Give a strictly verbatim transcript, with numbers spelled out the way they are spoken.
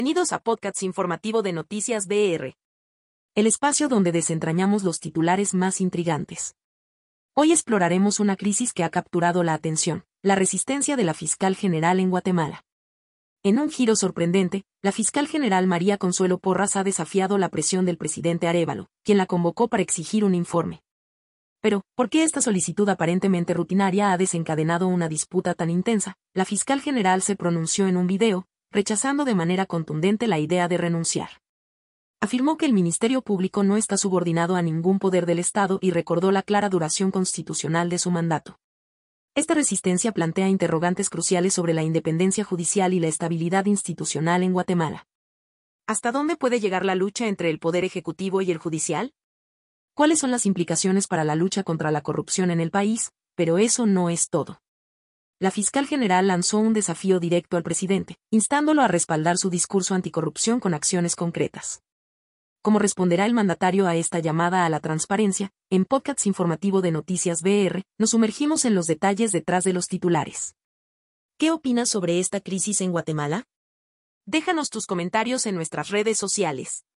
Bienvenidos a Podcast Informativo de Noticias B R, el espacio donde desentrañamos los titulares más intrigantes. Hoy exploraremos una crisis que ha capturado la atención, la resistencia de la fiscal general en Guatemala. En un giro sorprendente, la fiscal general María Consuelo Porras ha desafiado la presión del presidente Arévalo, quien la convocó para exigir un informe. Pero, ¿por qué esta solicitud aparentemente rutinaria ha desencadenado una disputa tan intensa? La fiscal general se pronunció en un video, rechazando de manera contundente la idea de renunciar. Afirmó que el Ministerio Público no está subordinado a ningún poder del Estado y recordó la clara duración constitucional de su mandato. Esta resistencia plantea interrogantes cruciales sobre la independencia judicial y la estabilidad institucional en Guatemala. ¿Hasta dónde puede llegar la lucha entre el Poder Ejecutivo y el Judicial? ¿Cuáles son las implicaciones para la lucha contra la corrupción en el país? Pero eso no es todo. La fiscal general lanzó un desafío directo al presidente, instándolo a respaldar su discurso anticorrupción con acciones concretas. ¿Cómo responderá el mandatario a esta llamada a la transparencia? En Podcast Informativo de Noticias B R, nos sumergimos en los detalles detrás de los titulares. ¿Qué opinas sobre esta crisis en Guatemala? Déjanos tus comentarios en nuestras redes sociales.